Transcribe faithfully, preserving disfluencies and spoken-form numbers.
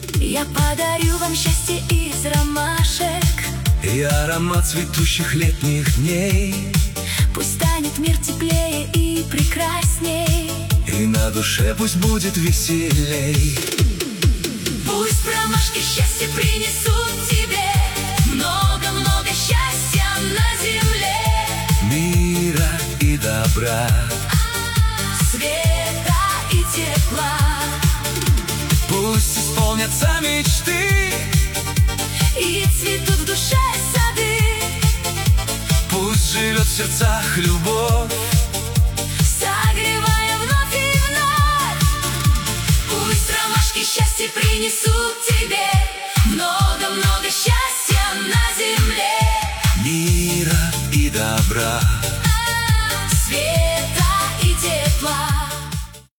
Я подарю вам счастье из ромашек и аромат цветущих летних дней. Пусть станет мир теплее и прекрасней, и на душе пусть будет веселей. Пусть ромашки счастье принесут тебе много-много счастья на земле, мира и добра, света и тепла. Пусть исполнятся мечты и цветут в душе сады. Пусть живет в сердцах любовь, согревая вновь и вновь. Пусть ромашки счастье принесут тебе